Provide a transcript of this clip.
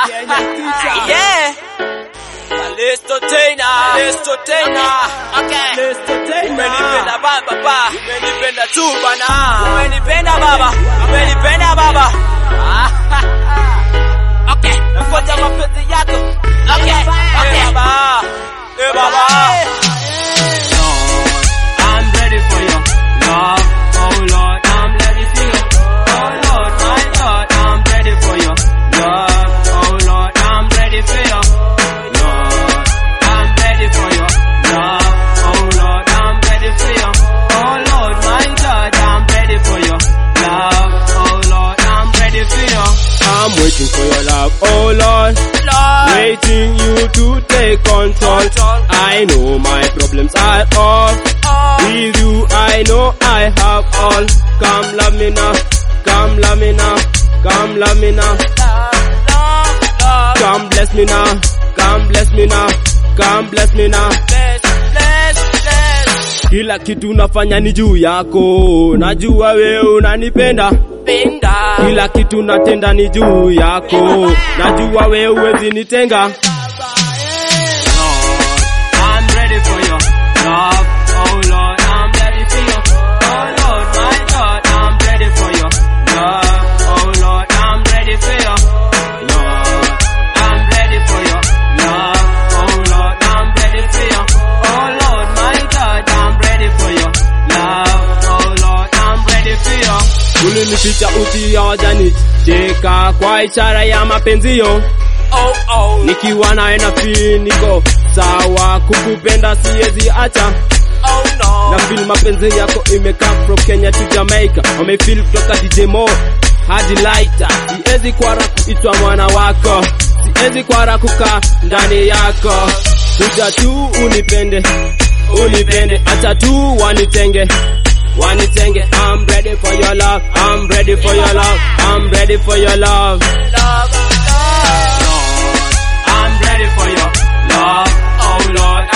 Yeah. Listo tena. Okay. Umenipenda baba. Umenipenda tu bana. Umenipenda baba. Okay. Ngoja mapenzi yako. Okay. Baba. I'm ready for your love, oh Lord, I'm ready for you. Oh Lord, my Lord, I'm ready for your love, oh Lord, I'm ready for you. Lord, I'm ready for your love, oh Lord, I'm ready for you. Oh Lord, my Lord, I'm ready for your love, oh Lord, I'm ready for you. I'm waiting for your love, oh Lord. Waiting you to take control. I know my problems are all. With you I know I have all. Come love me now. Come love me now. Come love me now. Come bless me now. Come bless me now. Come bless me now. Kila kitu nafanya ni juu yako. Najua wewe unanipenda. Kila kitu natenda ni juu yako. Najua wewe huwezi nitenga. I'm ready for your love, oh Lord, I'm ready for you. Oh Lord, my Lord, I'm ready for your love, oh Lord, I'm ready for you. Lord, I'm ready for your love, oh Lord, I'm ready for you. Oh Lord, my God, I'm ready for your love, oh Lord, I'm ready for you. Ulinificha usiojani cheka kwa ishara ya mapenzio. Nikiwa nawe na feel niko sawa, kukupenda siwezi acha. Na feel mapenzi yako imeka from Kenya to Jamaica. Wamefeel kutoka DJ Mo hadi Lighter. Siwezi kwara kuitwa mwana wako, siwezi kwara kukaa ndani yako. Kuja tu unipende, acha tu wanitenge. I'm ready for your love, I'm ready for your love, I'm ready for your love. I'm ready for your love, oh Lord,